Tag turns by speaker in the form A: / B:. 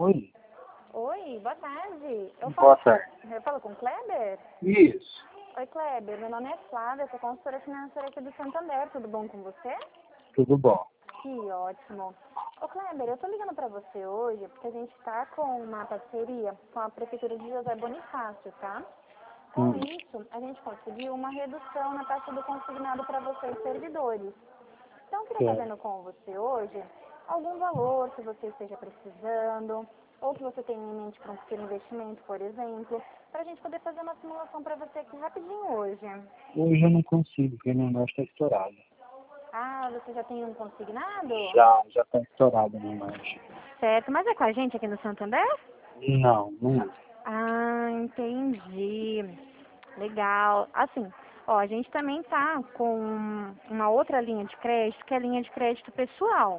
A: Oi,
B: Oi, boa tarde.
A: boa tarde.
B: Eu falo com o Kleber?
A: Isso,
B: Oi, Kleber. Meu nome é Flávia, sou consultora financeira aqui do Santander. Tudo bom com você?
A: tudo bom.
B: Que ótimo. Ô, Kleber, eu tô ligando pra você hoje porque a gente tá com uma parceria com a Prefeitura de José Bonifácio, tá? Com isso, a gente conseguiu uma redução na taxa do consignado para vocês servidores. Então, eu queria estar
A: Certo.
B: vendo com você hoje algum valor que você esteja precisando, ou que você tenha em mente para um futuro investimento, por exemplo, para a gente poder fazer uma simulação para você aqui rapidinho hoje.
A: Hoje eu não consigo, porque meu negócio está estourado.
B: Ah, você já tem um consignado?
A: Já está estourado meu negócio.
B: Certo, mas é com a gente aqui no Santander?
A: Não, não é.
B: Ah, entendi. Legal. Assim, ó, a gente também tá com uma outra linha de crédito, que é a linha de crédito pessoal.